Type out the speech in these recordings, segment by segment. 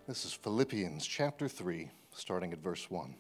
This is Philippians chapter 3, starting at verse 1.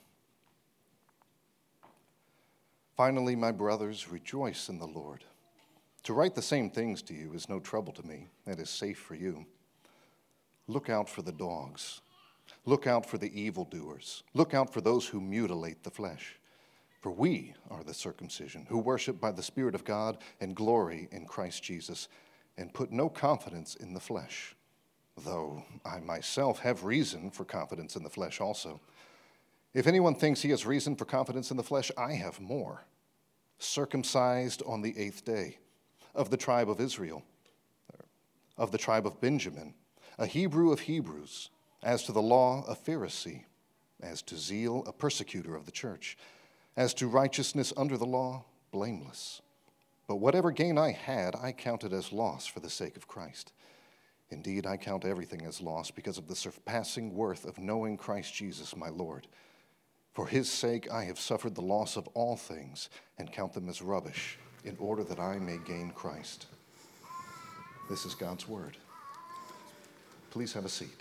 Finally, my brothers, rejoice in the Lord. To write the same things to you is no trouble to me, and is safe for you. Look out for the dogs. Look out for the evildoers. Look out for those who mutilate the flesh. For we are the circumcision, who worship by the Spirit of God and glory in Christ Jesus, and put no confidence in the flesh, though I myself have reason for confidence in the flesh also. If anyone thinks he has reason for confidence in the flesh, I have more. Circumcised on the 8th day, of the tribe of Israel, of the tribe of Benjamin, a Hebrew of Hebrews, as to the law, a Pharisee, as to zeal, a persecutor of the church, as to righteousness under the law, blameless. But whatever gain I had, I counted as loss for the sake of Christ. Indeed, I count everything as loss because of the surpassing worth of knowing Christ Jesus, my Lord. For his sake I have suffered the loss of all things and count them as rubbish, in order that I may gain Christ. This is God's word. Please have a seat.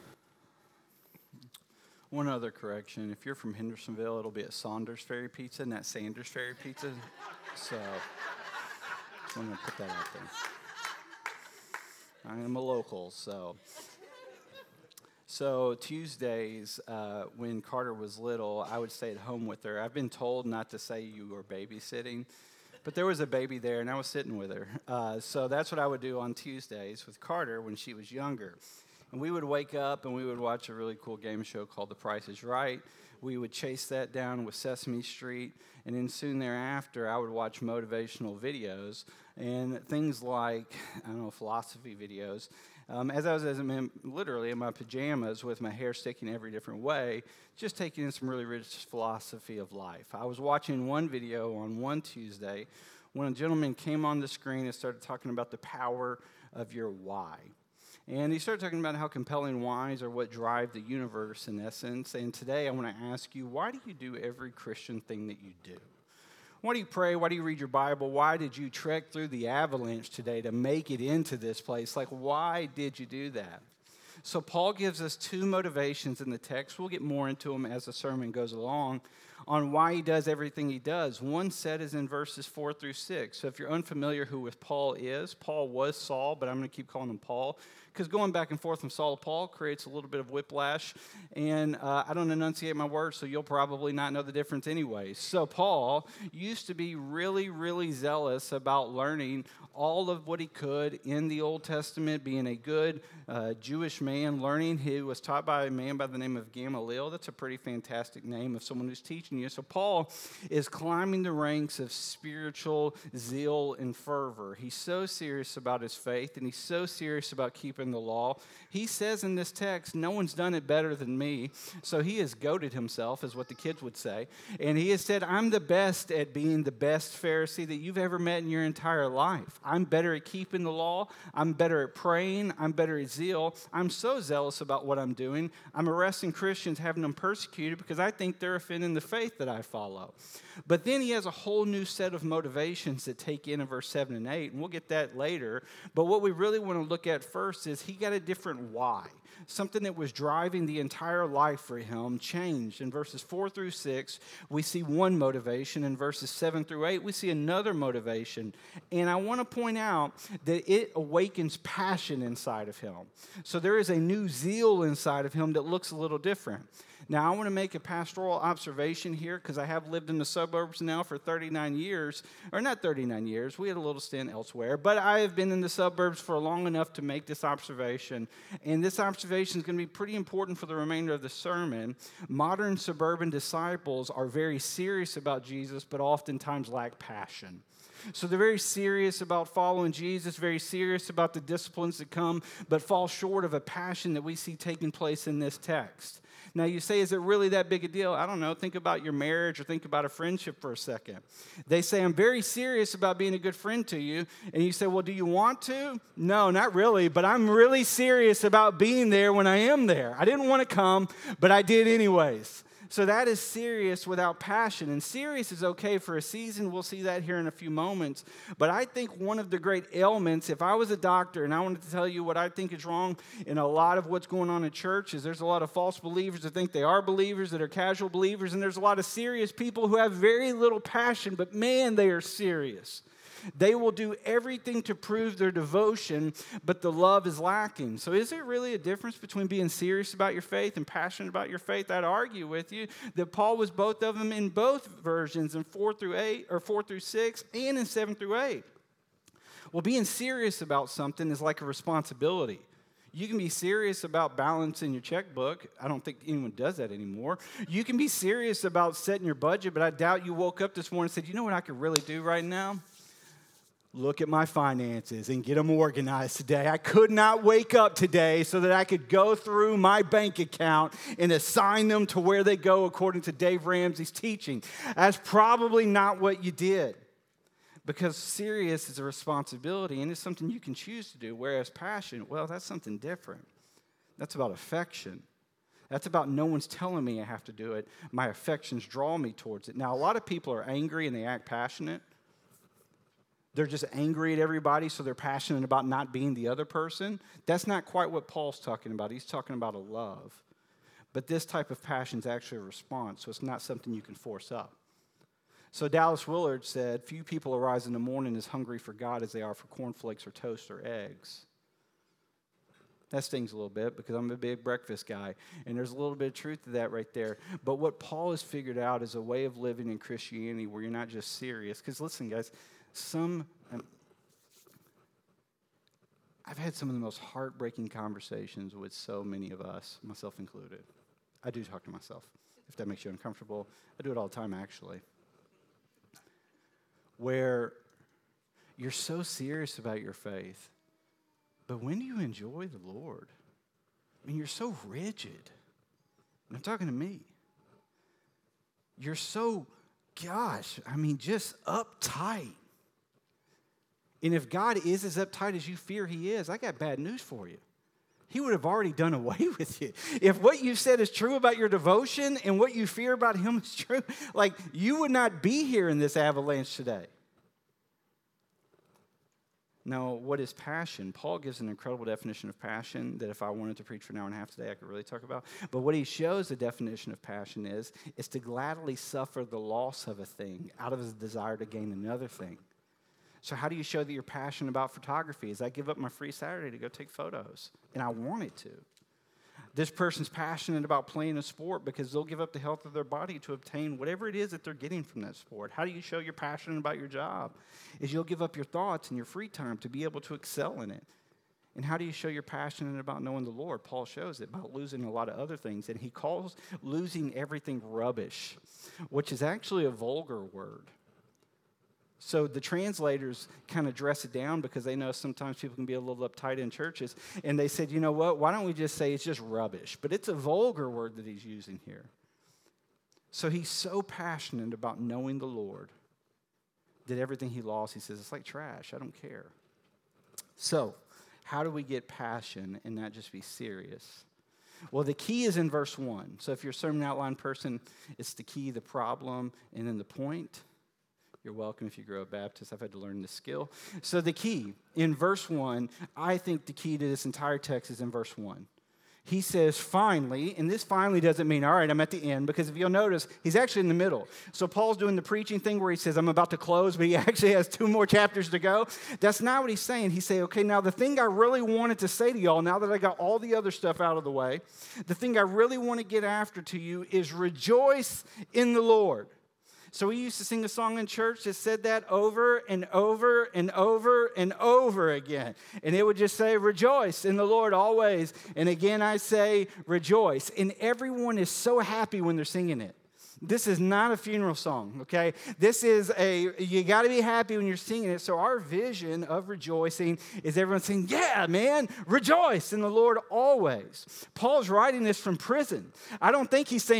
One other correction. If you're from Hendersonville, it'll be at Saunders Ferry Pizza, not Sanders Ferry Pizza. So, just want to put that out there. I am a local, so Tuesdays, when Carter was little, I would stay at home with her. I've been told not to say you were babysitting, but there was a baby there, and I was sitting with her. So that's what I would do on Tuesdays with Carter when she was younger. And we would wake up, and we would watch a really cool game show called The Price is Right. We would chase that down with Sesame Street, and then soon thereafter, I would watch motivational videos and things like, philosophy videos. As I was literally in my pajamas with my hair sticking every different way, just taking in some really rich philosophy of life. I was watching one video on one Tuesday when a gentleman came on the screen and started talking about the power of your why. And he started talking about how compelling whys are what drive the universe in essence. And today I want to ask you, why do you do every Christian thing that you do? Why do you pray? Why do you read your Bible? Why did you trek through the avalanche today to make it into this place? Like, why did you do that? So Paul gives us two motivations in the text. We'll get more into them as the sermon goes along on why he does everything he does. One set is in verses 4 through 6. So if you're unfamiliar who Paul is, Paul was Saul, but I'm going to keep calling him Paul, because going back and forth from Saul to Paul creates a little bit of whiplash, and I don't enunciate my words, so you'll probably not know the difference anyway. So Paul used to be really, really zealous about learning all of what he could in the Old Testament, being a good Jewish man, learning. He was taught by a man by the name of Gamaliel. That's a pretty fantastic name of someone who's teaching you. So Paul is climbing the ranks of spiritual zeal and fervor. He's so serious about his faith, and he's so serious about keeping the law. He says in this text, no one's done it better than me. So he has goated himself, is what the kids would say. And he has said, I'm the best at being the best Pharisee that you've ever met in your entire life. I'm better at keeping the law. I'm better at praying. I'm better at zeal. I'm so zealous about what I'm doing. I'm arresting Christians, having them persecuted because I think they're offending the faith that I follow. But then he has a whole new set of motivations that take in verse 7 and 8, and we'll get that later. But what we really want to look at first is he got a different why. Something that was driving the entire life for him changed. In verses 4 through 6, we see one motivation. In verses 7 through 8, we see another motivation. And I want to point out that it awakens passion inside of him. So there is a new zeal inside of him that looks a little different. Now, I want to make a pastoral observation here because I have lived in the suburbs now for 39 years, or not 39 years, we had a little stint elsewhere, but I have been in the suburbs for long enough to make this observation, and this observation is going to be pretty important for the remainder of the sermon. Modern suburban disciples are very serious about Jesus, but oftentimes lack passion. So they're very serious about following Jesus, very serious about the disciplines that come, but fall short of a passion that we see taking place in this text. Now you say, is it really that big a deal? I don't know. Think about your marriage or think about a friendship for a second. They say, I'm very serious about being a good friend to you. And you say, well, do you want to? No, not really, but I'm really serious about being there when I am there. I didn't want to come, but I did anyways. So that is serious without passion. And serious is okay for a season. We'll see that here in a few moments. But I think one of the great ailments, if I was a doctor and I wanted to tell you what I think is wrong in a lot of what's going on in church, is there's a lot of false believers that think they are believers, that are casual believers, and there's a lot of serious people who have very little passion, but man, they are serious. They will do everything to prove their devotion, but the love is lacking. So is there really a difference between being serious about your faith and passionate about your faith? I'd argue with you that Paul was both of them in both versions, in 4 through 6 and in 7 through 8. Well, being serious about something is like a responsibility. You can be serious about balancing your checkbook. I don't think anyone does that anymore. You can be serious about setting your budget, but I doubt you woke up this morning and said, you know what I could really do right now? Look at my finances and get them organized today. I could not wake up today so that I could go through my bank account and assign them to where they go according to Dave Ramsey's teaching. That's probably not what you did, because serious is a responsibility and it's something you can choose to do, whereas passion, well, that's something different. That's about affection. That's about no one's telling me I have to do it. My affections draw me towards it. Now, a lot of people are angry and they act passionate. They're just angry at everybody, so they're passionate about not being the other person. That's not quite what Paul's talking about. He's talking about a love. But this type of passion is actually a response, so it's not something you can force up. So Dallas Willard said, few people arise in the morning as hungry for God as they are for cornflakes or toast or eggs. That stings a little bit because I'm a big breakfast guy, and there's a little bit of truth to that right there. But what Paul has figured out is a way of living in Christianity where you're not just serious. Because listen, guys, I've had some of the most heartbreaking conversations with so many of us, myself included. I do talk to myself, if that makes you uncomfortable. I do it all the time, actually. Where you're so serious about your faith, but when do you enjoy the Lord? I mean, you're so rigid. And I'm talking to me. You're so, just uptight. And if God is as uptight as you fear he is, I got bad news for you. He would have already done away with you. If what you said is true about your devotion and what you fear about him is true, you would not be here in this avalanche today. Now, what is passion? Paul gives an incredible definition of passion that if I wanted to preach for an hour and a half today, I could really talk about. But what he shows the definition of passion is to gladly suffer the loss of a thing out of his desire to gain another thing. So how do you show that you're passionate about photography? Is I give up my free Saturday to go take photos, and I wanted to. This person's passionate about playing a sport because they'll give up the health of their body to obtain whatever it is that they're getting from that sport. How do you show you're passionate about your job? Is you'll give up your thoughts and your free time to be able to excel in it. And how do you show you're passionate about knowing the Lord? Paul shows it by losing a lot of other things, and he calls losing everything rubbish, which is actually a vulgar word. So the translators kind of dress it down because they know sometimes people can be a little uptight in churches. And they said, you know what, why don't we just say it's just rubbish? But it's a vulgar word that he's using here. So he's so passionate about knowing the Lord that everything he lost, he says, it's like trash. I don't care. So how do we get passion and not just be serious? Well, the key is in verse 1. So if you're a sermon outline person, it's the key, the problem, and then the point. You're welcome if you grow up Baptist. I've had to learn this skill. So the key, in verse 1, I think the key to this entire text is in verse 1. He says, finally, and this finally doesn't mean, all right, I'm at the end, because if you'll notice, he's actually in the middle. So Paul's doing the preaching thing where he says, I'm about to close, but he actually has 2 more chapters to go. That's not what he's saying. He's saying, okay, now the thing I really wanted to say to y'all, now that I got all the other stuff out of the way, the thing I really want to get after to you is rejoice in the Lord. So we used to sing a song in church that said that over and over and over and over again. And it would just say, rejoice in the Lord always. And again, I say, rejoice. And everyone is so happy when they're singing it. This is not a funeral song, okay? This is you got to be happy when you're singing it. So our vision of rejoicing is everyone saying, yeah, man, rejoice in the Lord always. Paul's writing this from prison. I don't think he's saying,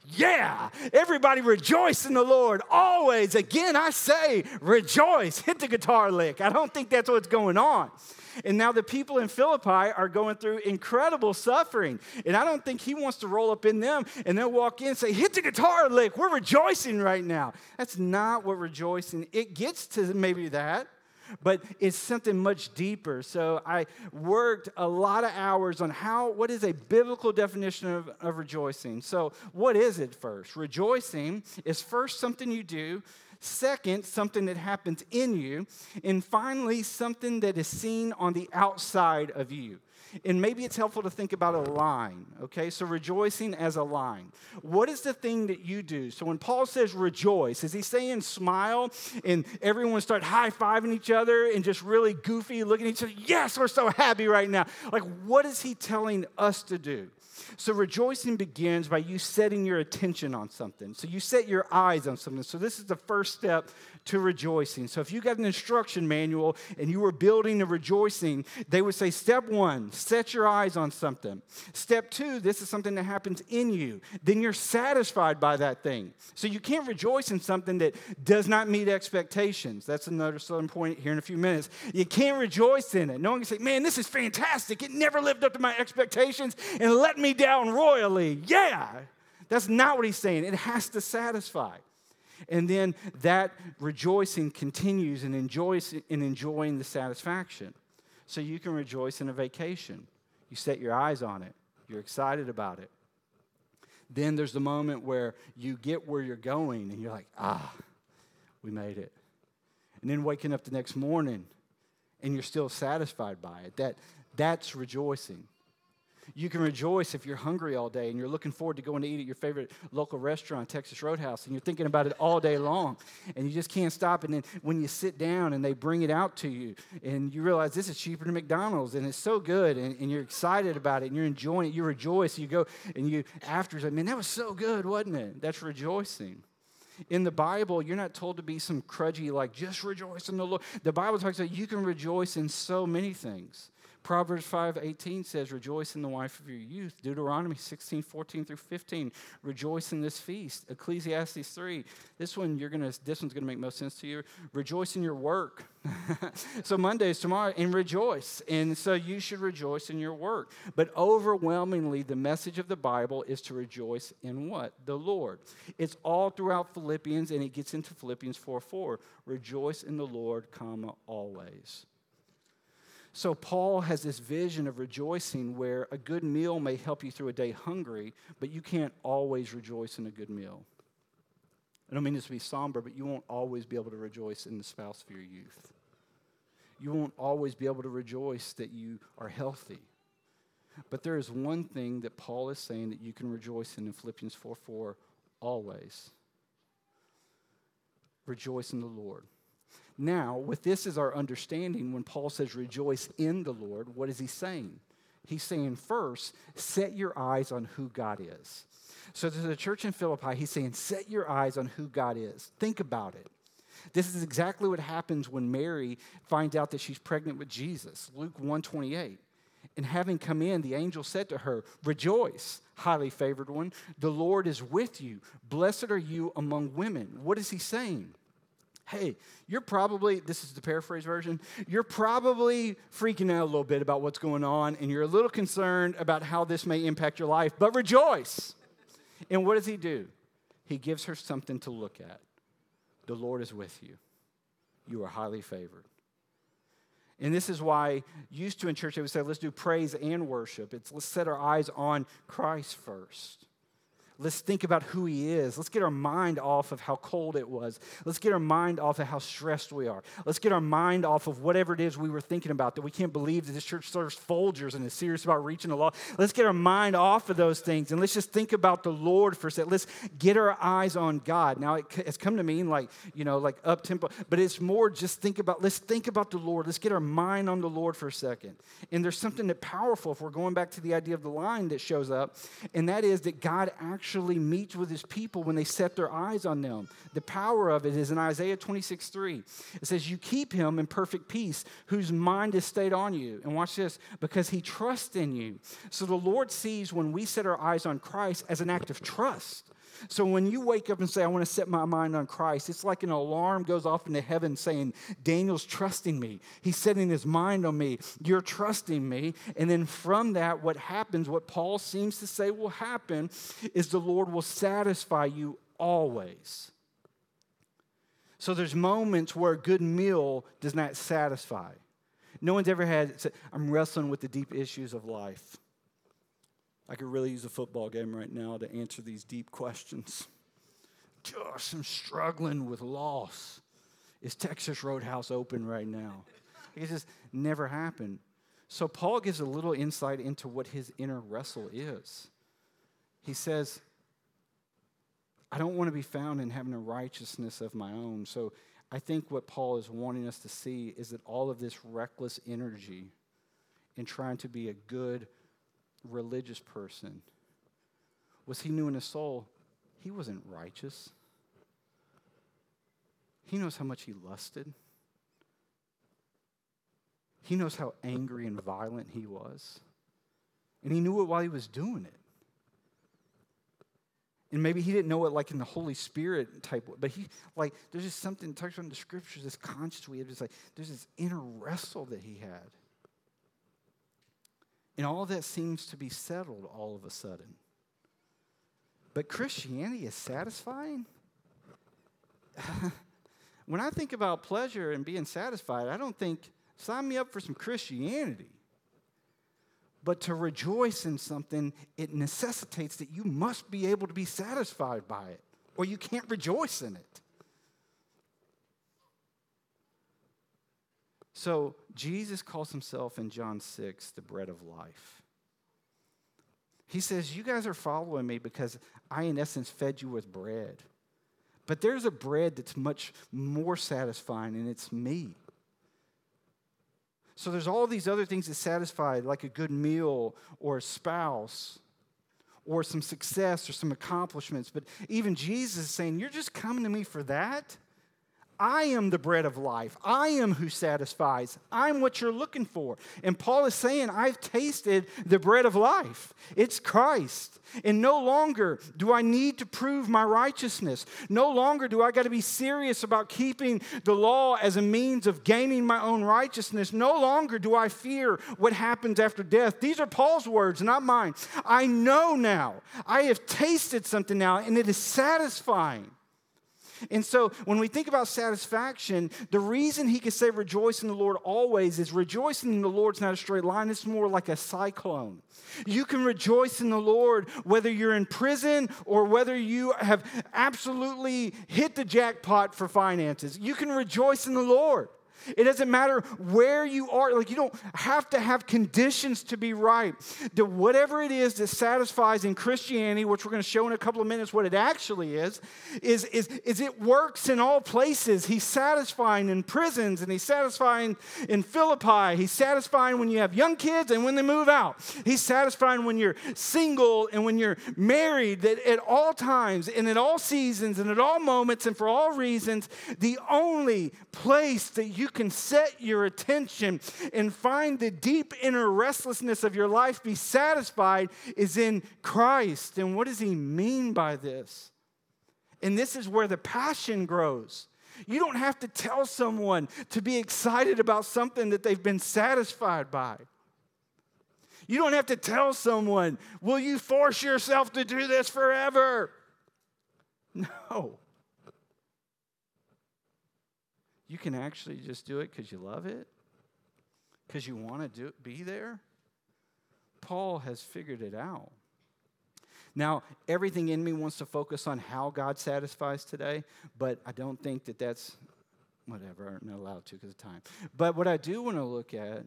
Yeah, everybody rejoice in the Lord always. Again, I say rejoice. Hit the guitar lick. I don't think that's what's going on. And now the people in Philippi are going through incredible suffering. And I don't think he wants to roll up in them and then walk in and say, hit the guitar lick. We're rejoicing right now. That's not what rejoicing, it gets to maybe that, but it's something much deeper. So I worked a lot of hours on what is a biblical definition of rejoicing. So what is it first? Rejoicing is first something you do. Second, something that happens in you. And finally, something that is seen on the outside of you. And maybe it's helpful to think about a line, okay? So rejoicing as a line. What is the thing that you do? So when Paul says rejoice, is he saying smile and everyone start high-fiving each other and just really goofy looking at each other? Yes, we're so happy right now. Like, what is he telling us to do? So rejoicing begins by you setting your attention on something. So you set your eyes on something. So this is the first step to rejoicing. So if you got an instruction manual and you were building a rejoicing, they would say, step 1, set your eyes on something. Step 2, this is something that happens in you. Then you're satisfied by that thing. So you can't rejoice in something that does not meet expectations. That's another southern point here in a few minutes. You can't rejoice in it. No one can say, man, this is fantastic. It never lived up to my expectations and let me down royally. Yeah, that's not what he's saying. It has to satisfy. And then that rejoicing continues and enjoying the satisfaction. So you can rejoice in a vacation. You set your eyes on it. You're excited about it. Then there's the moment where you get where you're going and you're like, we made it. And then waking up the next morning and you're still satisfied by it. That's rejoicing. You can rejoice if you're hungry all day and you're looking forward to going to eat at your favorite local restaurant, Texas Roadhouse, and you're thinking about it all day long, and you just can't stop. And then when you sit down and they bring it out to you, and you realize this is cheaper than McDonald's, and it's so good, and you're excited about it, and you're enjoying it, you rejoice, you go, and you after, man, that was so good, wasn't it? That's rejoicing. In the Bible, you're not told to be some crudgy, like, just rejoice in the Lord. The Bible talks about you can rejoice in so many things. Proverbs 5:18 says, rejoice in the wife of your youth. Deuteronomy 16:14-15, rejoice in this feast. Ecclesiastes 3, this one's gonna make most sense to you. Rejoice in your work. So Monday is tomorrow, and rejoice. And so you should rejoice in your work. But overwhelmingly, the message of the Bible is to rejoice in what? The Lord. It's all throughout Philippians, and it gets into Philippians 4:4. Rejoice in the Lord, always. So Paul has this vision of rejoicing where a good meal may help you through a day hungry, but you can't always rejoice in a good meal. I don't mean this to be somber, but you won't always be able to rejoice in the spouse of your youth. You won't always be able to rejoice that you are healthy. But there is one thing that Paul is saying that you can rejoice in Philippians 4:4 always. Rejoice in the Lord. Now, with this as our understanding, when Paul says rejoice in the Lord, what is he saying? He's saying first, set your eyes on who God is. So to the church in Philippi, he's saying, set your eyes on who God is. Think about it. This is exactly what happens when Mary finds out that she's pregnant with Jesus. Luke 1:28. And having come in, the angel said to her, rejoice, highly favored one. The Lord is with you. Blessed are you among women. What is he saying? Hey, you're probably, this is the paraphrase version, you're probably freaking out a little bit about what's going on, and you're a little concerned about how this may impact your life, but rejoice. And what does he do? He gives her something to look at. The Lord is with you. You are highly favored. And this is why used to in church they would say, let's do praise and worship. Let's set our eyes on Christ first. Let's think about who he is. Let's get our mind off of how cold it was. Let's get our mind off of how stressed we are. Let's get our mind off of whatever it is we were thinking about, that we can't believe that this church serves Folgers and is serious about reaching the law. Let's get our mind off of those things, and let's just think about the Lord for a second. Let's get our eyes on God. Now, it's come to mean like up-tempo, but it's more just let's think about the Lord. Let's get our mind on the Lord for a second. And there's something that powerful, if we're going back to the idea of the line that shows up, and that is that God actually meets with his people when they set their eyes on them. The power of it is in Isaiah 26:3. It says, you keep him in perfect peace, whose mind is stayed on you. And watch this, because he trusts in you. So the Lord sees when we set our eyes on Christ as an act of trust. So when you wake up and say, I want to set my mind on Christ, it's like an alarm goes off into heaven saying, Daniel's trusting me. He's setting his mind on me. You're trusting me. And then from that, what happens, what Paul seems to say will happen, is the Lord will satisfy you always. So there's moments where a good meal does not satisfy. No one's ever said, I'm wrestling with the deep issues of life. I could really use a football game right now to answer these deep questions. Gosh, I'm struggling with loss. Is Texas Roadhouse open right now? It just never happened. So Paul gives a little insight into what his inner wrestle is. He says, I don't want to be found in having a righteousness of my own. So I think what Paul is wanting us to see is that all of this reckless energy in trying to be a good religious person was he knew in his soul he wasn't righteous. He knows how much he lusted. He knows how angry and violent he was. And he knew it while he was doing it. And maybe he didn't know it like in the Holy Spirit type way, but there's just something talks about in the scriptures, this conscience we have, just like there's this inner wrestle that he had. And all of that seems to be settled all of a sudden. But Christianity is satisfying? When I think about pleasure and being satisfied, I don't think, sign me up for some Christianity. But to rejoice in something, it necessitates that you must be able to be satisfied by it, or you can't rejoice in it. So Jesus calls himself in John 6 the bread of life. He says, you guys are following me because I, in essence, fed you with bread. But there's a bread that's much more satisfying, and it's me. So there's all these other things that satisfy, like a good meal or a spouse or some success or some accomplishments. But even Jesus is saying, you're just coming to me for that? I am the bread of life. I am who satisfies. I'm what you're looking for. And Paul is saying, I've tasted the bread of life. It's Christ. And no longer do I need to prove my righteousness. No longer do I got to be serious about keeping the law as a means of gaining my own righteousness. No longer do I fear what happens after death. These are Paul's words, not mine. I know now. I have tasted something now, and it is satisfying. And so when we think about satisfaction, the reason he can say rejoice in the Lord always is rejoicing in the Lord's not a straight line. It's more like a cyclone. You can rejoice in the Lord whether you're in prison or whether you have absolutely hit the jackpot for finances. You can rejoice in the Lord. It doesn't matter where you are. Like, you don't have to have conditions to be right. Whatever it is that satisfies in Christianity, which we're going to show in a couple of minutes what it actually is it works in all places. He's satisfying in prisons, and he's satisfying in Philippi. He's satisfying when you have young kids and when they move out. He's satisfying when you're single and when you're married, that at all times and at all seasons and at all moments and for all reasons, the only place that you can set your attention and find the deep inner restlessness of your life be satisfied is in Christ. And what does he mean by this? And this is where the passion grows. You don't have to tell someone to be excited about something that they've been satisfied by. You don't have to tell someone, will you force yourself to do this forever? No. You can actually just do it because you love it, because you want to be there. Paul has figured it out. Now, everything in me wants to focus on how God satisfies today, but I don't think that that's, whatever, I'm not allowed to because of time. But what I do want to look at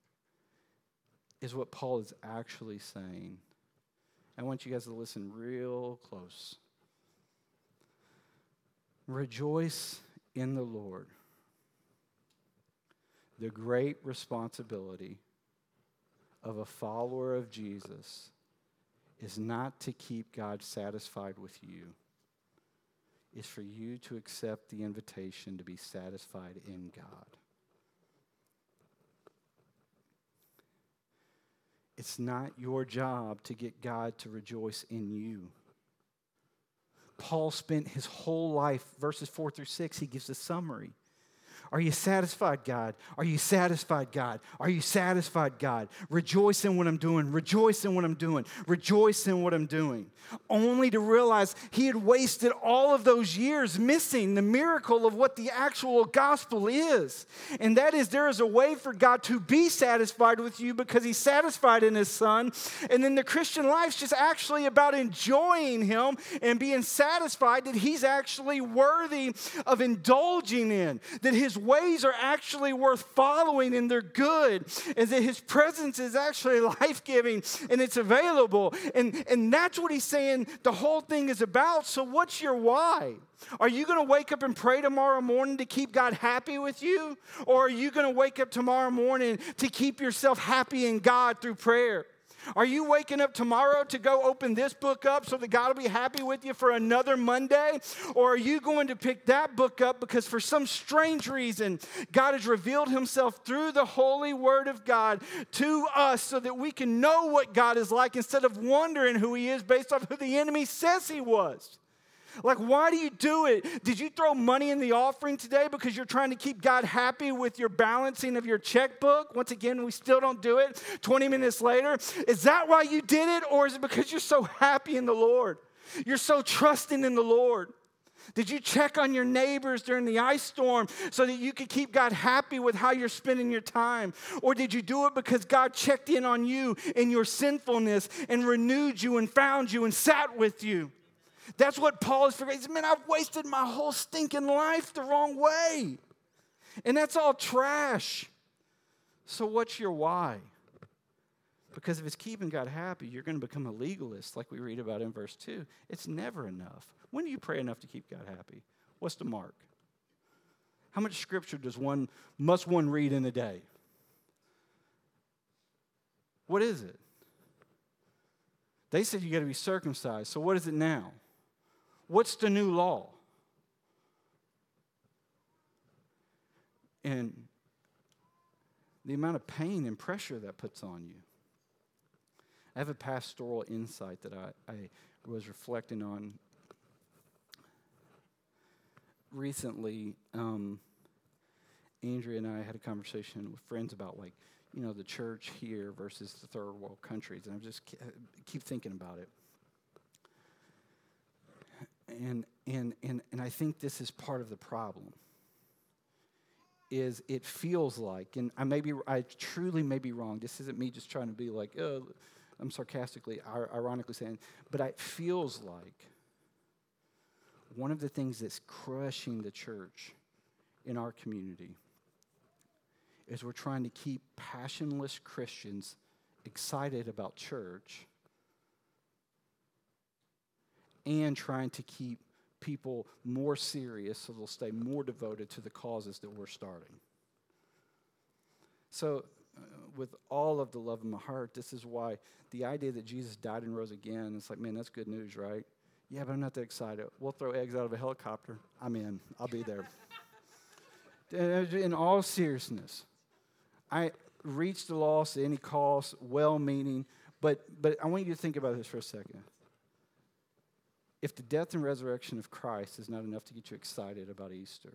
is what Paul is actually saying. I want you guys to listen real close. Rejoice in the Lord. The great responsibility of a follower of Jesus is not to keep God satisfied with you. It's for you to accept the invitation to be satisfied in God. It's not your job to get God to rejoice in you. Paul spent his whole life, verses 4 through 6, he gives a summary. Are you satisfied, God? Are you satisfied, God? Are you satisfied, God? Rejoice in what I'm doing. Rejoice in what I'm doing. Rejoice in what I'm doing. Only to realize he had wasted all of those years missing the miracle of what the actual gospel is. And that is, there is a way for God to be satisfied with you because he's satisfied in his Son. And then the Christian life's just actually about enjoying him and being satisfied that he's actually worthy of indulging in, that his ways are actually worth following and they're good, and that his presence is actually life-giving and it's available. And that's what he's saying the whole thing is about. So what's your why? Are you going to wake up and pray tomorrow morning to keep God happy with you? Or are you going to wake up tomorrow morning to keep yourself happy in God through prayer? Are you waking up tomorrow to go open this book up so that God will be happy with you for another Monday? Or are you going to pick that book up because for some strange reason, God has revealed himself through the holy word of God to us so that we can know what God is like instead of wondering who he is based off who the enemy says he was? Like, why do you do it? Did you throw money in the offering today because you're trying to keep God happy with your balancing of your checkbook? Once again, we still don't do it 20 minutes later. Is that why you did it? Or is it because you're so happy in the Lord? You're so trusting in the Lord? Did you check on your neighbors during the ice storm so that you could keep God happy with how you're spending your time? Or did you do it because God checked in on you in your sinfulness and renewed you and found you and sat with you? That's what Paul is figuring. He says, man, I've wasted my whole stinking life the wrong way. And that's all trash. So what's your why? Because if it's keeping God happy, you're going to become a legalist like we read about in verse 2. It's never enough. When do you pray enough to keep God happy? What's the mark? How much scripture must one read in a day? What is it? They said you got to be circumcised. So what is it now? What's the new law? And the amount of pain and pressure that puts on you. I have a pastoral insight that I was reflecting on recently. Andrea and I had a conversation with friends about, like, you know, the church here versus the third world countries. And I just keep thinking about it. And I think this is part of the problem. Is it feels like, and I truly may be wrong. This isn't me just trying to be like, oh, I'm sarcastically, ironically saying, but it feels like one of the things that's crushing the church in our community is we're trying to keep passionless Christians excited about church and trying to keep people more serious so they'll stay more devoted to the causes that we're starting. So with all of the love in my heart, this is why the idea that Jesus died and rose again, it's like, man, that's good news, right? Yeah, but I'm not that excited. We'll throw eggs out of a helicopter. I'm in. I'll be there. In all seriousness, I reach the lost at any cost, well-meaning, but I want you to think about this for a second. If the death and resurrection of Christ is not enough to get you excited about Easter,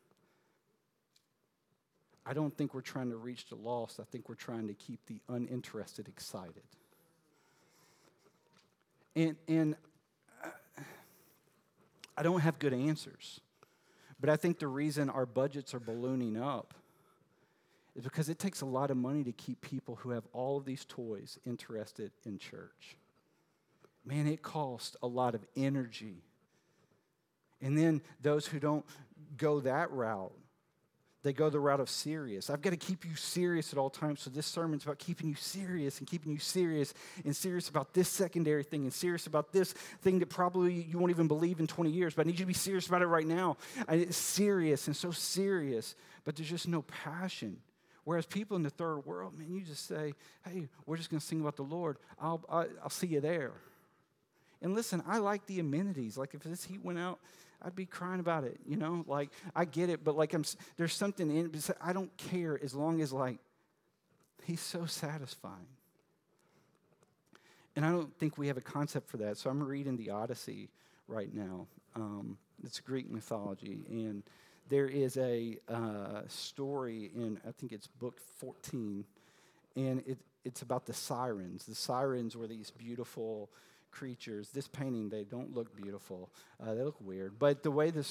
I don't think we're trying to reach the lost. I think we're trying to keep the uninterested excited. And I don't have good answers, but I think the reason our budgets are ballooning up is because it takes a lot of money to keep people who have all of these toys interested in church. Man, it costs a lot of energy. And then those who don't go that route, they go the route of serious. I've got to keep you serious at all times. So this sermon's about keeping you serious and serious about this secondary thing and serious about this thing that probably you won't even believe in 20 years. But I need you to be serious about it right now. And it's serious and so serious, but there's just no passion. Whereas people in the third world, man, you just say, hey, we're just going to sing about the Lord. I'll see you there. And listen, I like the amenities. Like, if this heat went out, I'd be crying about it, you know? Like, I get it, but like, there's something in it. I don't care as long as, like, he's so satisfying. And I don't think we have a concept for that. So I'm reading the Odyssey right now. It's Greek mythology, and there is a story in, I think it's book 14, and it's about the sirens. The sirens were these beautiful creatures. This painting, they don't look beautiful. They look weird. But the way the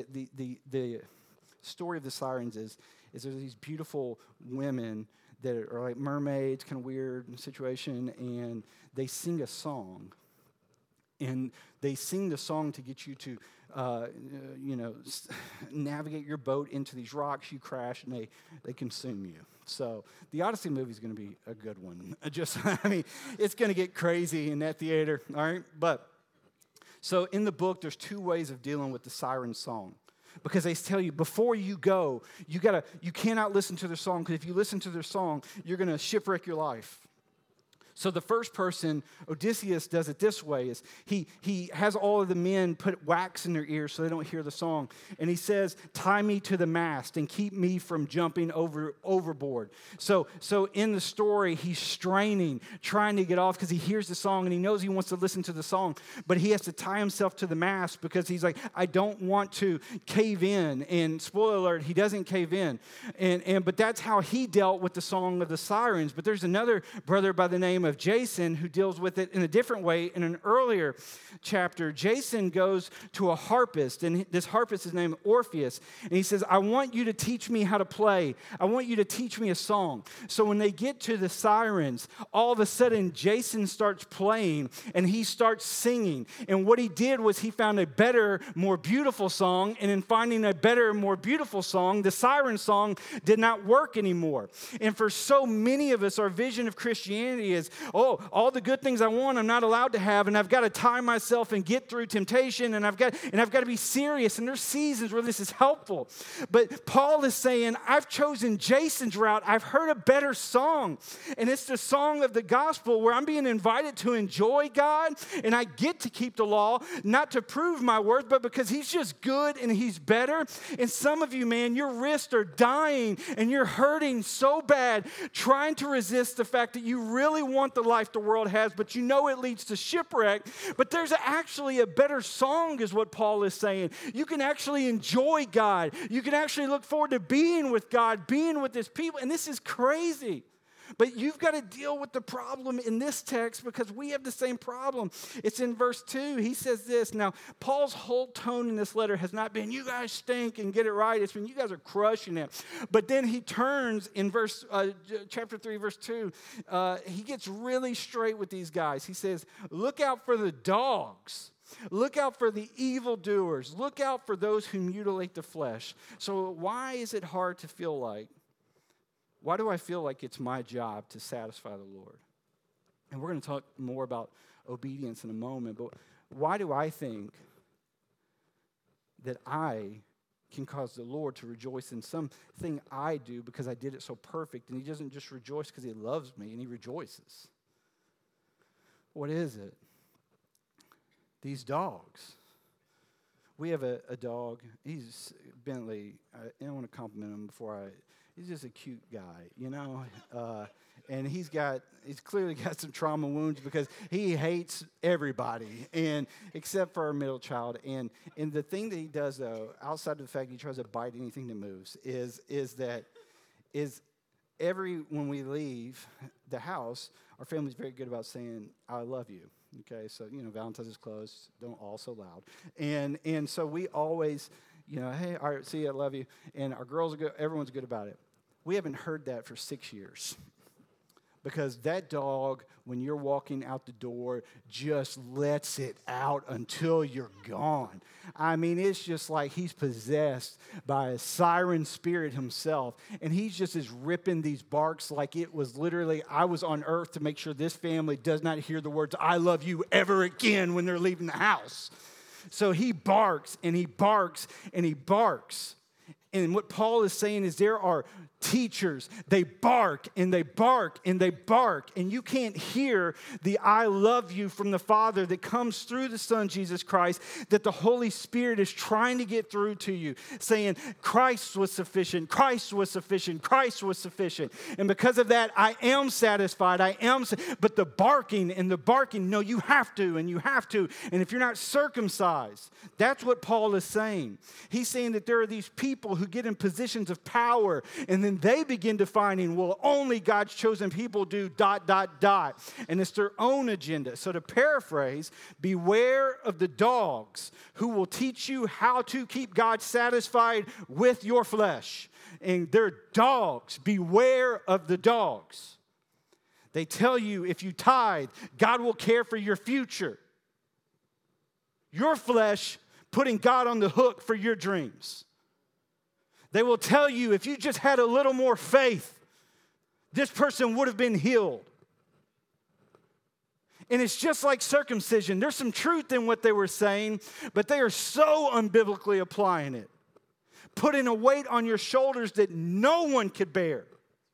story of the sirens is there's these beautiful women that are like mermaids, kind of weird situation, and they sing a song. And they sing the song to get you to, navigate your boat into these rocks. You crash, and they consume you. So the Odyssey movie is going to be a good one. It's going to get crazy in that theater, all right? But so in the book, there's two ways of dealing with the siren song. Because they tell you, before you go, you cannot listen to their song, because if you listen to their song, you're going to shipwreck your life. So the first person, Odysseus, does it this way: is he has all of the men put wax in their ears so they don't hear the song. And he says, tie me to the mast and keep me from jumping overboard. So in the story, he's straining, trying to get off because he hears the song and he knows he wants to listen to the song. But he has to tie himself to the mast because he's like, I don't want to cave in. And spoiler alert, he doesn't cave in. But that's how he dealt with the song of the sirens. But there's another brother by the name of Jason who deals with it in a different way. In an earlier chapter, Jason goes to a harpist, and this harpist is named Orpheus, and he says, I want you to teach me how to play. I want you to teach me a song. So when they get to the sirens, all of a sudden Jason starts playing and he starts singing. And what he did was he found a better, more beautiful song, and in finding a better, more beautiful song, the siren song did not work anymore. And for so many of us, our vision of Christianity is, all the good things I want, I'm not allowed to have, and I've got to tie myself and get through temptation, and I've got to be serious. And there's seasons where this is helpful. But Paul is saying, I've chosen Jason's route. I've heard a better song, and it's the song of the gospel where I'm being invited to enjoy God, and I get to keep the law, not to prove my worth, but because he's just good and he's better. And some of you, man, your wrists are dying, and you're hurting so bad trying to resist the fact that you really want the life the world has, but you know it leads to shipwreck. But there's actually a better song, is what Paul is saying. You can actually enjoy God. You can actually look forward to being with God, being with his people. And this is crazy. But you've got to deal with the problem in this text, because we have the same problem. It's in verse 2. He says this. Now, Paul's whole tone in this letter has not been, you guys stink and get it right. It's been, you guys are crushing it. But then he turns in chapter 3, verse 2. He gets really straight with these guys. He says, look out for the dogs. Look out for the evildoers. Look out for those who mutilate the flesh. So why is it hard to feel like, why do I feel like it's my job to satisfy the Lord? And we're going to talk more about obedience in a moment, but why do I think that I can cause the Lord to rejoice in something I do because I did it so perfect, and he doesn't just rejoice because he loves me, and he rejoices? What is it? These dogs. We have a dog. He's Bentley. I want to compliment him he's just a cute guy, and he's clearly got some trauma wounds because he hates everybody, and except for our middle child. And the thing that he does, though, outside of the fact he tries to bite anything that moves, is when we leave the house, our family's very good about saying, I love you. Okay, so, Valentine's is close. Don't all so loud. And so we always, hey, all right, see you, I love you. And our girls are good. Everyone's good about it. We haven't heard that for 6 years. Because that dog, when you're walking out the door, just lets it out until you're gone. I mean, it's just like he's possessed by a siren spirit himself. And he's just ripping these barks like it was literally, I was on earth to make sure this family does not hear the words, I love you, ever again when they're leaving the house. So he barks and he barks and he barks. And what Paul is saying is there are teachers, they bark and they bark and they bark, and you can't hear the I love you from the Father that comes through the Son, Jesus Christ, that the Holy Spirit is trying to get through to you, saying, Christ was sufficient, Christ was sufficient, Christ was sufficient. And because of that, I am satisfied, but the barking and the barking, no, you have to, and you have to. And if you're not circumcised, that's what Paul is saying. He's saying that there are these people who get in positions of power, and then they begin defining, well, only God's chosen people do ... And it's their own agenda. So to paraphrase, beware of the dogs who will teach you how to keep God satisfied with your flesh. And they're dogs. Beware of the dogs. They tell you if you tithe, God will care for your future. Your flesh putting God on the hook for your dreams. They will tell you if you just had a little more faith, this person would have been healed. And it's just like circumcision. There's some truth in what they were saying, but they are so unbiblically applying it, putting a weight on your shoulders that no one could bear.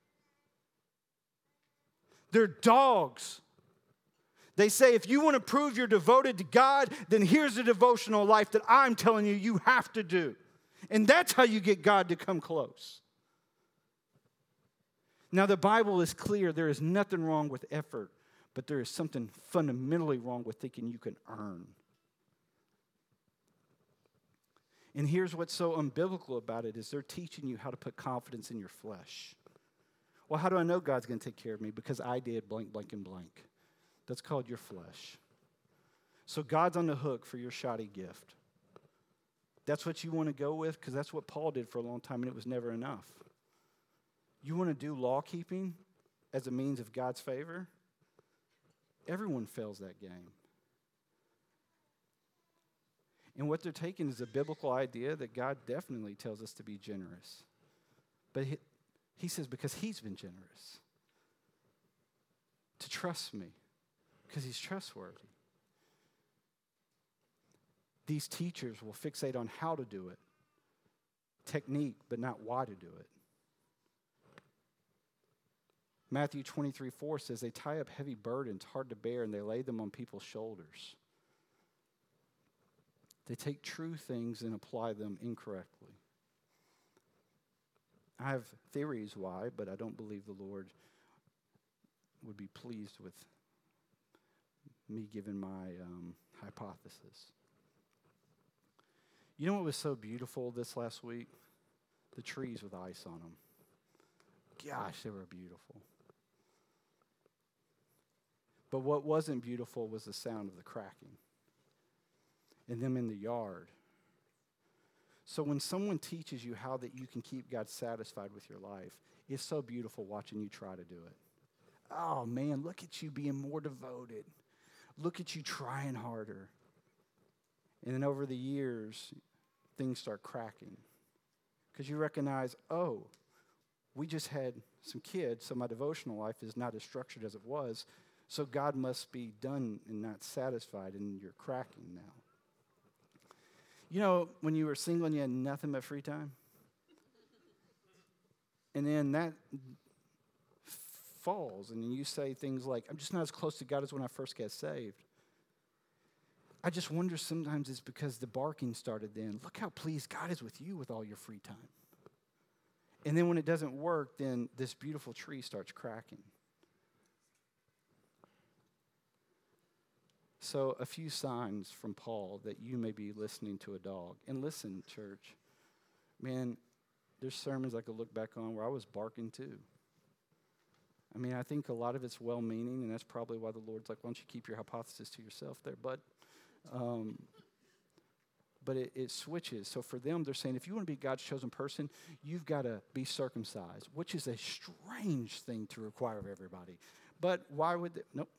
They're dogs. They say, if you want to prove you're devoted to God, then here's a devotional life that I'm telling you you have to do. And that's how you get God to come close. Now, the Bible is clear. There is nothing wrong with effort, but there is something fundamentally wrong with thinking you can earn. And here's what's so unbiblical about it is they're teaching you how to put confidence in your flesh. Well, how do I know God's going to take care of me? Because I did blank, blank, and blank. That's called your flesh. So God's on the hook for your shoddy gift. That's what you want to go with? Because that's what Paul did for a long time, and it was never enough. You want to do law keeping as a means of God's favor? Everyone fails that game. And what they're taking is a biblical idea that God definitely tells us to be generous. But he says, because he's been generous, to trust me, because he's trustworthy. These teachers will fixate on how to do it, technique, but not why to do it. Matthew 23:4 says they tie up heavy burdens, hard to bear, and they lay them on people's shoulders. They take true things and apply them incorrectly. I have theories why, but I don't believe the Lord would be pleased with me giving my hypothesis. You know what was so beautiful this last week? The trees with ice on them. Gosh, they were beautiful. But what wasn't beautiful was the sound of the cracking and them in the yard. So when someone teaches you how that you can keep God satisfied with your life, it's so beautiful watching you try to do it. Oh man, look at you being more devoted. Look at you trying harder. And then over the years, things start cracking. Because you recognize, oh, we just had some kids, so my devotional life is not as structured as it was. So God must be done and not satisfied, and you're cracking now. You know, when you were single and you had nothing but free time? And then that falls, and then you say things like, I'm just not as close to God as when I first got saved. I just wonder sometimes it's because the barking started then. Look how pleased God is with you with all your free time. And then when it doesn't work, then this beautiful tree starts cracking. So a few signs from Paul that you may be listening to a dog. And listen, church, man, there's sermons I could look back on where I was barking too. I mean, I think a lot of it's well-meaning, and that's probably why the Lord's like, why don't you keep your hypothesis to yourself there, bud? But it switches. So for them, they're saying, if you want to be God's chosen person, you've got to be circumcised, which is a strange thing to require of everybody. But why would they? Nope.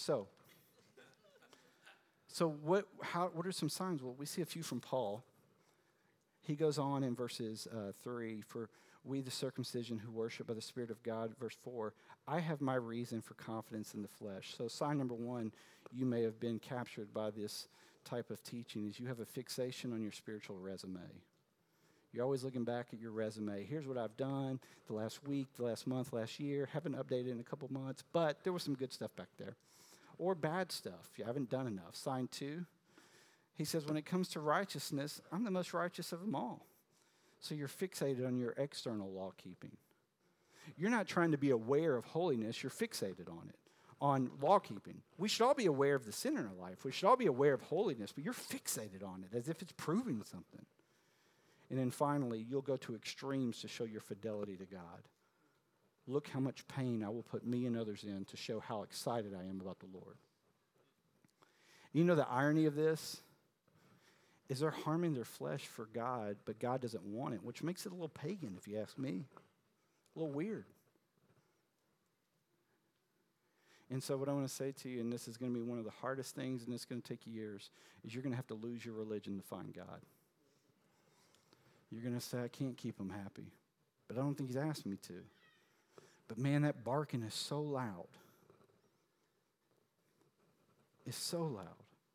So what are some signs? Well, we see a few from Paul. He goes on in verses 3, for we the circumcision who worship by the Spirit of God. Verse 4, I have my reason for confidence in the flesh. So sign number 1, you may have been captured by this type of teaching, is you have a fixation on your spiritual resume. You're always looking back at your resume. Here's what I've done the last week, the last month, last year. Haven't updated in a couple months, but there was some good stuff back there. Or bad stuff. You haven't done enough. Sign 2. He says, when it comes to righteousness, I'm the most righteous of them all. So you're fixated on your external law keeping. You're not trying to be aware of holiness. You're fixated on it, on law keeping. We should all be aware of the sin in our life. We should all be aware of holiness, but you're fixated on it as if it's proving something. And then finally, you'll go to extremes to show your fidelity to God. Look how much pain I will put me and others in to show how excited I am about the Lord. You know the irony of this is they're harming their flesh for God, but God doesn't want it, which makes it a little pagan, if you ask me. A little weird. And so what I want to say to you, and this is going to be one of the hardest things, and it's going to take years, is you're going to have to lose your religion to find God. You're going to say, I can't keep him happy. But I don't think he's asked me to. But man, that barking is so loud. It's so loud.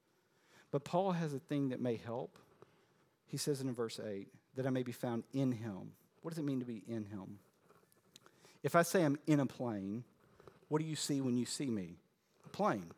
But Paul has a thing that may help. He says in verse 8, that I may be found in him. What does it mean to be in him? If I say I'm in a plane, what do you see when you see me? A plane.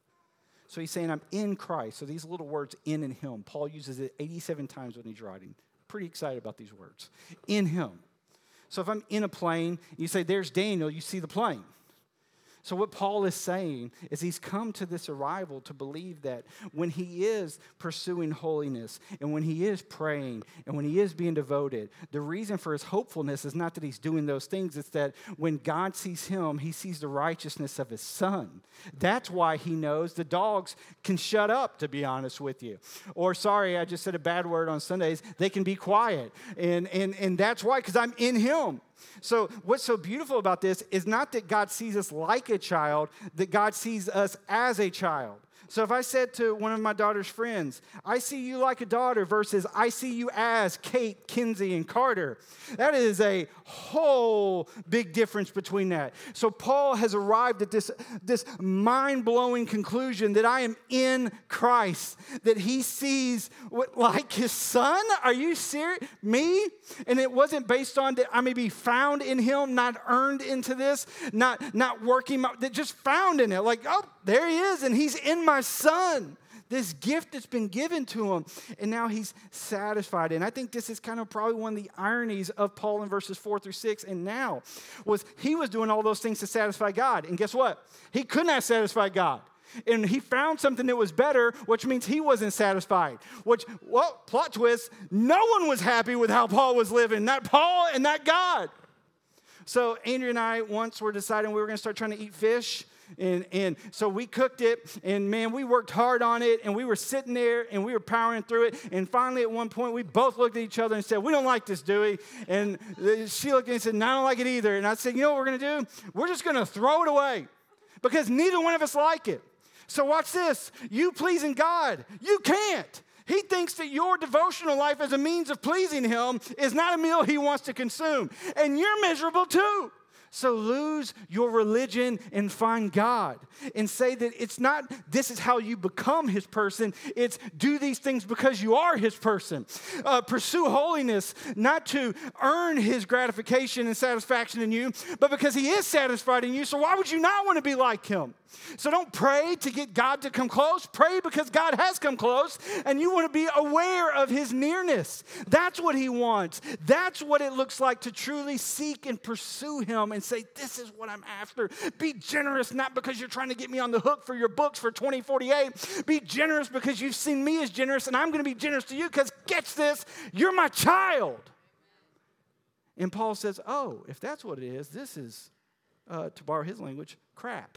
So he's saying I'm in Christ. So these little words, in and him, Paul uses it 87 times when he's writing. Pretty excited about these words. In him. So if I'm in a plane, you say, there's Daniel, you see the plane. So what Paul is saying is he's come to this arrival to believe that when he is pursuing holiness and when he is praying and when he is being devoted, the reason for his hopefulness is not that he's doing those things. It's that when God sees him, he sees the righteousness of his son. That's why he knows the dogs can shut up, to be honest with you. Or, sorry, I just said a bad word on Sundays. They can be quiet. And that's why, because I'm in him. So what's so beautiful about this is not that God sees us like a child, that God sees us as a child. So if I said to one of my daughter's friends, I see you like a daughter versus I see you as Kate, Kinsey, and Carter, that is a whole big difference between that. So Paul has arrived at this mind-blowing conclusion that I am in Christ, that he sees like his son. Are you serious? Me? And it wasn't based on that I may be found in him, not earned into this, not working, that just found in it. Like, oh, there he is, and he's in my son. This gift that's been given to him, and now he's satisfied. And I think this is kind of probably one of the ironies of Paul in verses 4-6. And now was he was doing all those things to satisfy God. And guess what? He could not satisfy God. And he found something that was better, which means he wasn't satisfied. Which, well, plot twist, no one was happy with how Paul was living. Not Paul and not God. So Andrea and I once were deciding we were going to start trying to eat fish. And so we cooked it, and man, we worked hard on it, and we were sitting there, and we were powering through it, and finally at one point, we both looked at each other and said, we don't like this, do we? And she looked at me and said, no, I don't like it either. And I said, you know what we're going to do? We're just going to throw it away, because neither one of us like it. So watch this. You pleasing God, you can't. He thinks that your devotional life as a means of pleasing him is not a meal he wants to consume, and you're miserable too. So lose your religion and find God and say that it's not this is how you become his person. It's do these things because you are his person. Pursue holiness not to earn his gratification and satisfaction in you, but because he is satisfied in you. So why would you not want to be like him? So don't pray to get God to come close. Pray because God has come close, and you want to be aware of his nearness. That's what he wants. That's what it looks like to truly seek and pursue him and say, this is what I'm after. Be generous, not because you're trying to get me on the hook for your books for 2048. Be generous because you've seen me as generous, and I'm going to be generous to you because, catch this, you're my child. And Paul says, oh, if that's what it is, this is, to borrow his language, crap.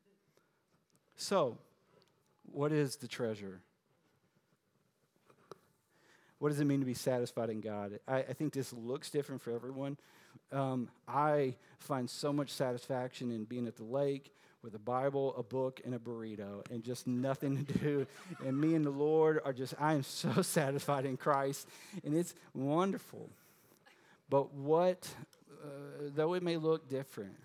So, what is the treasure? What does it mean to be satisfied in God? I think this looks different for everyone. I find so much satisfaction in being at the lake with a Bible, a book, and a burrito, and just nothing to do. And me and the Lord are just, I am so satisfied in Christ, and it's wonderful. But though it may look different,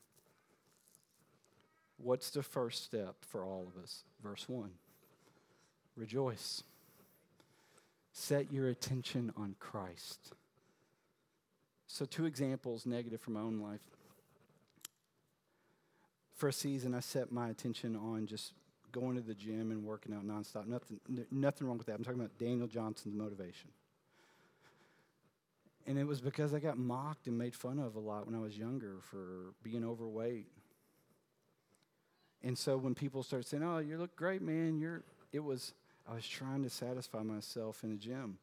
what's the first step for all of us? Verse 1, rejoice. Set your attention on Christ. So 2 examples, negative from my own life. For a season, I set my attention on just going to the gym and working out nonstop. Nothing wrong with that. I'm talking about Daniel Johnson's motivation. And it was because I got mocked and made fun of a lot when I was younger for being overweight. And so when people started saying, "Oh, you look great, man," I was trying to satisfy myself in the gym.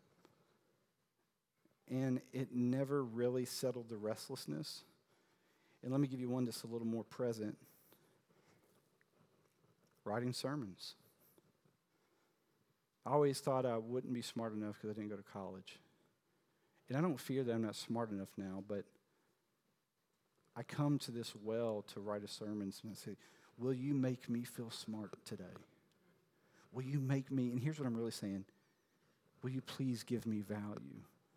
And it never really settled the restlessness. And let me give you one that's a little more present. Writing sermons. I always thought I wouldn't be smart enough because I didn't go to college. And I don't fear that I'm not smart enough now, but I come to this well to write a sermon and I say, will you make me feel smart today? Will you make me, and here's what I'm really saying, will you please give me value?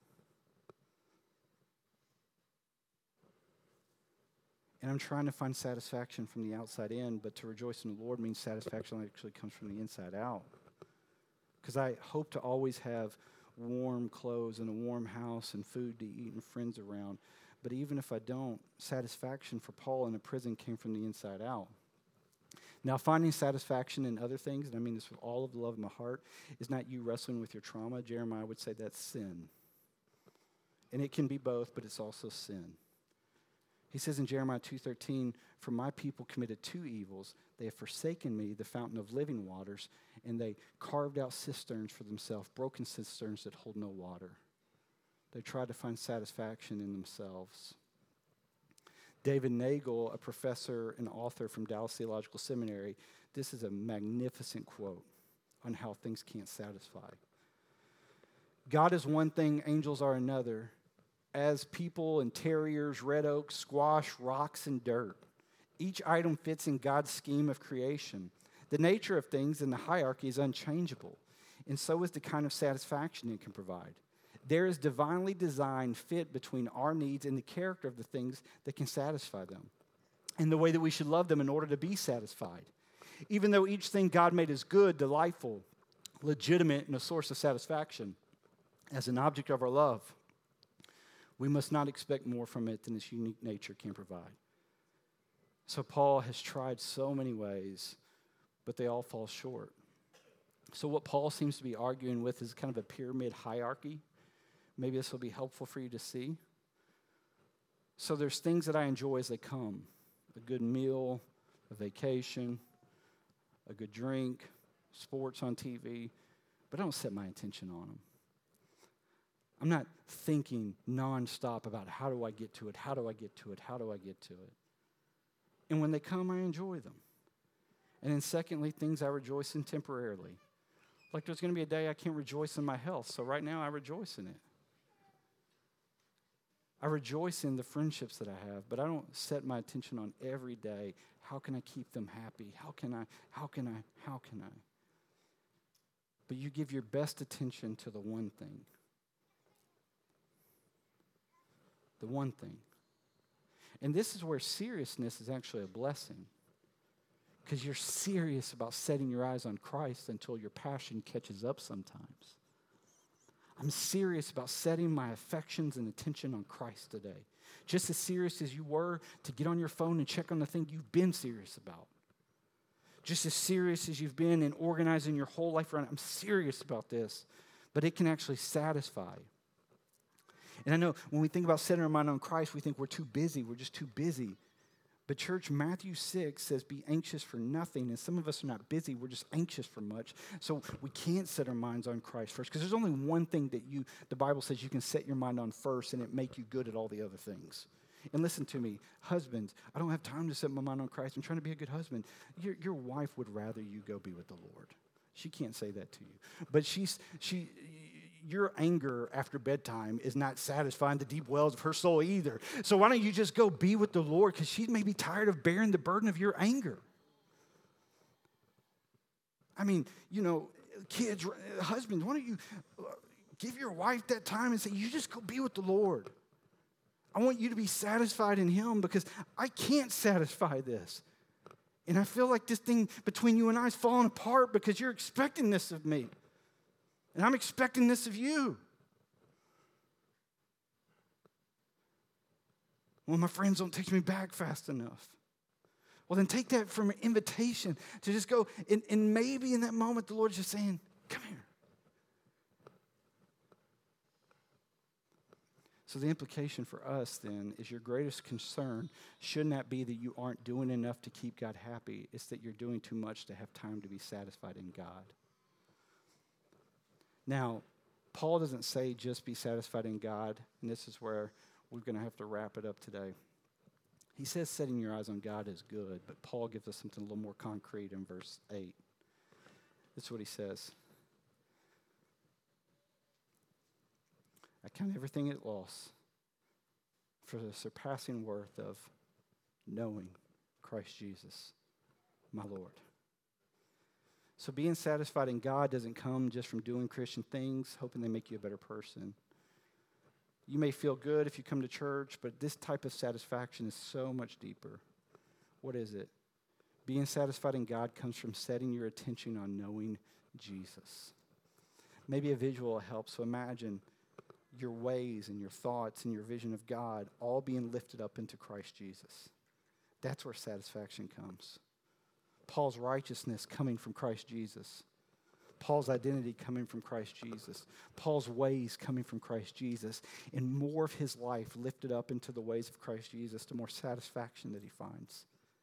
And I'm trying to find satisfaction from the outside in, but to rejoice in the Lord means satisfaction actually comes from the inside out. Because I hope to always have warm clothes and a warm house and food to eat and friends around. But even if I don't, satisfaction for Paul in a prison came from the inside out. Now, finding satisfaction in other things, and I mean this with all of the love of my heart, is not you wrestling with your trauma. Jeremiah would say that's sin. And it can be both, but it's also sin. He says in Jeremiah 2:13, "For my people committed 2 evils. They have forsaken me, the fountain of living waters, and they carved out cisterns for themselves, broken cisterns that hold no water." They tried to find satisfaction in themselves. David Nagel, a professor and author from Dallas Theological Seminary, this is a magnificent quote on how things can't satisfy. God is one thing, angels are another. As people and terriers, red oak, squash, rocks, and dirt. Each item fits in God's scheme of creation. The nature of things in the hierarchy is unchangeable, and so is the kind of satisfaction it can provide. There is divinely designed fit between our needs and the character of the things that can satisfy them, and the way that we should love them in order to be satisfied. Even though each thing God made is good, delightful, legitimate, and a source of satisfaction, as an object of our love, we must not expect more from it than its unique nature can provide. So Paul has tried so many ways, but they all fall short. So what Paul seems to be arguing with is kind of a pyramid hierarchy. Maybe this will be helpful for you to see. So there's things that I enjoy as they come. A good meal, a vacation, a good drink, sports on TV, but I don't set my attention on them. I'm not thinking nonstop about how do I get to it, how do I get to it, how do I get to it. And when they come, I enjoy them. And then secondly, things I rejoice in temporarily. Like there's going to be a day I can't rejoice in my health, so right now I rejoice in it. I rejoice in the friendships that I have, but I don't set my attention on every day. How can I keep them happy? How can I? But you give your best attention to the one thing. The one thing. And this is where seriousness is actually a blessing. Because you're serious about setting your eyes on Christ until your passion catches up sometimes. I'm serious about setting my affections and attention on Christ today. Just as serious as you were to get on your phone and check on the thing you've been serious about. Just as serious as you've been in organizing your whole life around it. I'm serious about this. But it can actually satisfy. And I know when we think about setting our mind on Christ, we think we're too busy. We're just too busy. But church, Matthew 6 says, be anxious for nothing. And some of us are not busy. We're just anxious for much. So we can't set our minds on Christ first. Because there's only one thing that the Bible says you can set your mind on first and it make you good at all the other things. And listen to me, husbands, I don't have time to set my mind on Christ. I'm trying to be a good husband. Your wife would rather you go be with the Lord. She can't say that to you. But your anger after bedtime is not satisfying the deep wells of her soul either. So why don't you just go be with the Lord? Because she may be tired of bearing the burden of your anger. I mean, kids, husbands, why don't you give your wife that time and say, you just go be with the Lord. I want you to be satisfied in Him because I can't satisfy this. And I feel like this thing between you and I is falling apart because you're expecting this of me. And I'm expecting this of you. Well, my friends don't text me back fast enough. Well, then take that from an invitation to just go, and maybe in that moment the Lord's just saying, come here. So the implication for us then is your greatest concern should not be that you aren't doing enough to keep God happy. It's that you're doing too much to have time to be satisfied in God. Now, Paul doesn't say just be satisfied in God, and this is where we're going to have to wrap it up today. He says setting your eyes on God is good, but Paul gives us something a little more concrete in verse 8. This is what he says. I count everything as loss for the surpassing worth of knowing Christ Jesus, my Lord. So being satisfied in God doesn't come just from doing Christian things, hoping they make you a better person. You may feel good if you come to church, but this type of satisfaction is so much deeper. What is it? Being satisfied in God comes from setting your attention on knowing Jesus. Maybe a visual helps. So imagine your ways and your thoughts and your vision of God all being lifted up into Christ Jesus. That's where satisfaction comes. Paul's righteousness coming from Christ Jesus. Paul's identity coming from Christ Jesus. Paul's ways coming from Christ Jesus. And more of his life lifted up into the ways of Christ Jesus, the more satisfaction that he finds.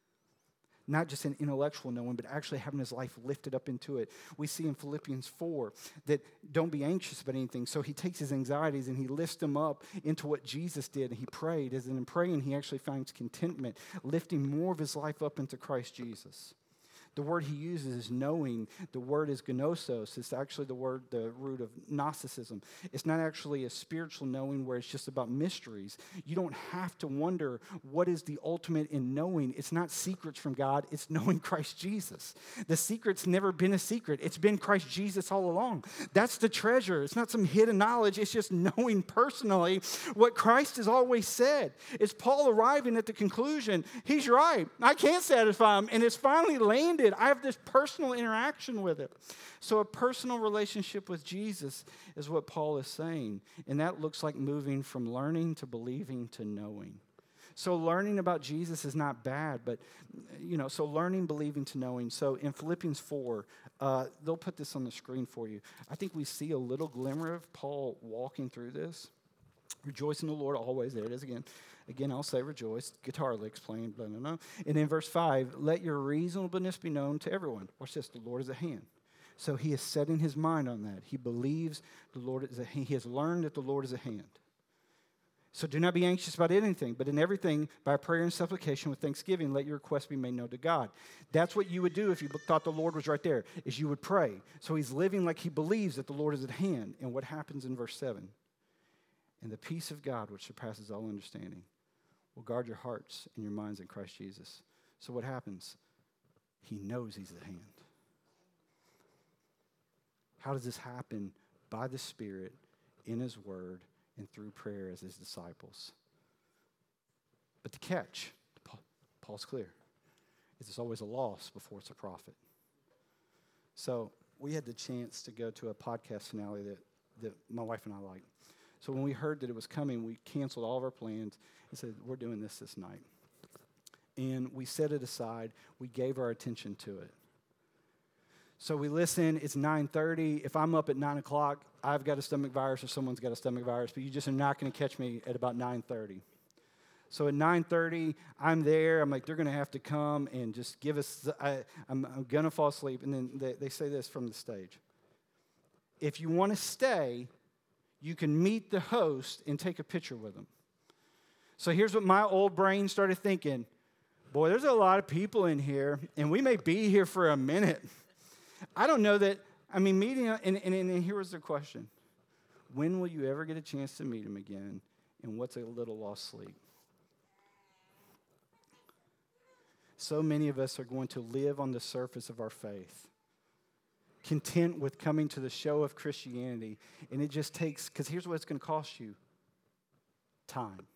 Not just an intellectual knowing, but actually having his life lifted up into it. We see in Philippians 4 that don't be anxious about anything. So he takes his anxieties and he lifts them up into what Jesus did. And he prayed. As in praying, he actually finds contentment, lifting more of his life up into Christ Jesus. The word he uses is knowing. The word is gnosos. It's actually the root of Gnosticism. It's not actually a spiritual knowing where it's just about mysteries. You don't have to wonder what is the ultimate in knowing. It's not secrets from God. It's knowing Christ Jesus. The secret's never been a secret. It's been Christ Jesus all along. That's the treasure. It's not some hidden knowledge. It's just knowing personally what Christ has always said. It's Paul arriving at the conclusion, he's right. I can't satisfy him. And it's finally landed. I have this personal interaction with it. So a personal relationship with Jesus is what Paul is saying. And that looks like moving from learning to believing to knowing. So learning about Jesus is not bad, but, so learning, believing to knowing. So in Philippians 4, they'll put this on the screen for you. I think we see a little glimmer of Paul walking through this. Rejoice in the Lord always. There it is again. Again, I'll say rejoice. Guitar licks playing, blah, blah, blah. And in verse 5, let your reasonableness be known to everyone. Watch this, the Lord is at hand. So he is setting his mind on that. He believes the Lord is at hand. He has learned that the Lord is at hand. So do not be anxious about anything, but in everything, by prayer and supplication with thanksgiving, let your requests be made known to God. That's what you would do if you thought the Lord was right there, is you would pray. So he's living like he believes that the Lord is at hand. And what happens in verse 7? And the peace of God, which surpasses all understanding, will guard your hearts and your minds in Christ Jesus. So what happens? He knows he's at hand. How does this happen? By the Spirit, in his word, and through prayer as his disciples. But the catch, Paul's clear, is it's always a loss before it's a profit. So we had the chance to go to a podcast finale that my wife and I like. So when we heard that it was coming, we canceled all of our plans and said, we're doing this night. And we set it aside. We gave our attention to it. So we listen. It's 9:30. If I'm up at 9 o'clock, I've got a stomach virus or someone's got a stomach virus, but you just are not going to catch me at about 9:30. So at 9:30, I'm there. I'm like, they're going to have to come and just give us, I'm going to fall asleep. And then they say this from the stage. If you want to stay, you can meet the host and take a picture with them. So here's what my old brain started thinking. Boy, there's a lot of people in here, and we may be here for a minute. I don't know that, meeting, and here was the question. When will you ever get a chance to meet him again, and what's a little lost sleep? So many of us are going to live on the surface of our faith, content with coming to the show of Christianity, and it just takes, because here's what it's going to cost you, time.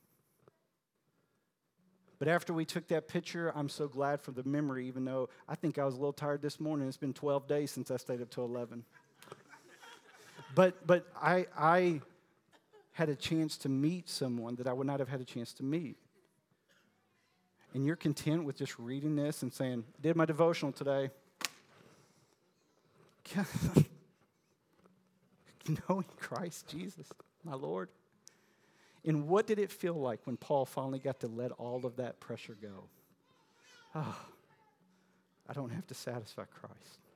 But after we took that picture, I'm so glad for the memory, even though I think I was a little tired this morning. It's been 12 days since I stayed up till 11. But I had a chance to meet someone that I would not have had a chance to meet and you're content with just reading this and saying, did my devotional today. Knowing Christ Jesus, my Lord. And what did it feel like when Paul finally got to let all of that pressure go? Oh, I don't have to satisfy Christ.